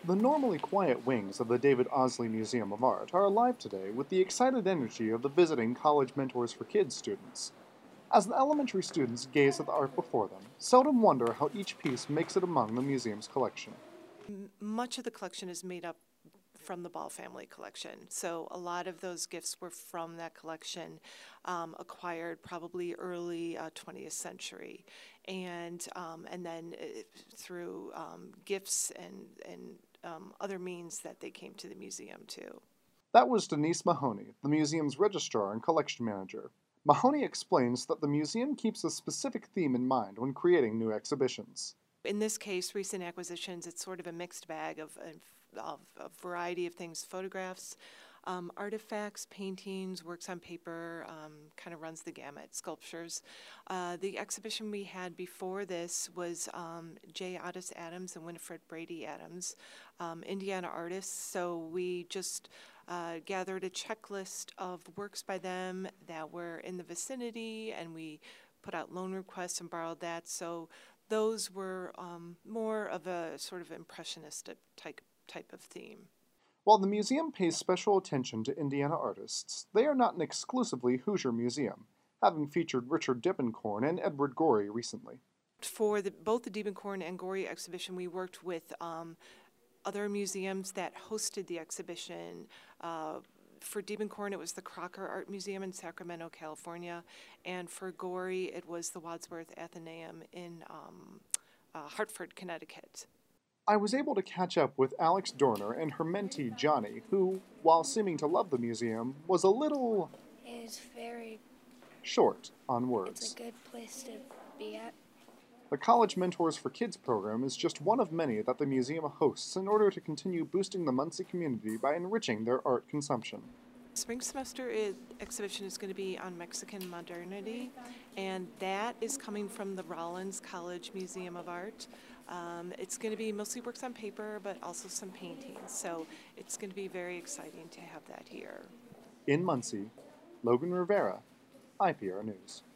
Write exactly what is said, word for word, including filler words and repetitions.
The normally quiet wings of the David Osley Museum of Art are alive today with the excited energy of the visiting College Mentors for Kids students. As the elementary students gaze at the art before them, seldom wonder how each piece makes it among the museum's collection. M- much of the collection is made up from the Ball family collection. So a lot of those gifts were from that collection, um, acquired probably early uh, twentieth century, and um, and then uh, through um, gifts and and um, other means that they came to the museum too. That was Denise Mahoney, the museum's registrar and collection manager. Mahoney explains that the museum keeps a specific theme in mind when creating new exhibitions. In this case, recent acquisitions, it's sort of a mixed bag of, of, of a variety of things, photographs, um, artifacts, paintings, works on paper, um, kind of runs the gamut, sculptures. Uh, the exhibition we had before this was um, J. Otis Adams and Winifred Brady Adams, um, Indiana artists. So we just uh, gathered a checklist of works by them that were in the vicinity, and we put out loan requests and borrowed that. So those were um, more of a sort of impressionistic type type of theme. While the museum pays special attention to Indiana artists, they are not an exclusively Hoosier museum, having featured Richard Dippenkorn and Edward Gorey recently. For the, both the Diebenkorn and Gorey exhibition, we worked with um, other museums that hosted the exhibition. Uh, for Diebenkorn, it was the Crocker Art Museum in Sacramento, California, and for Gorey, it was the Wadsworth Atheneum in um, uh, Hartford, Connecticut. I was able to catch up with Alex Dorner and her mentee Johnny, who, while seeming to love the museum, was a little It's very, short on it's a words. good place to be at. The College Mentors for Kids program is just one of many that the museum hosts in order to continue boosting the Muncie community by enriching their art consumption. Spring semester is, exhibition is going to be on Mexican modernity, and that is coming from the Rollins College Museum of Art. Um, it's going to be mostly works on paper, but also some paintings. So it's going to be very exciting to have that here. In Muncie, Logan Rivera, I P R News.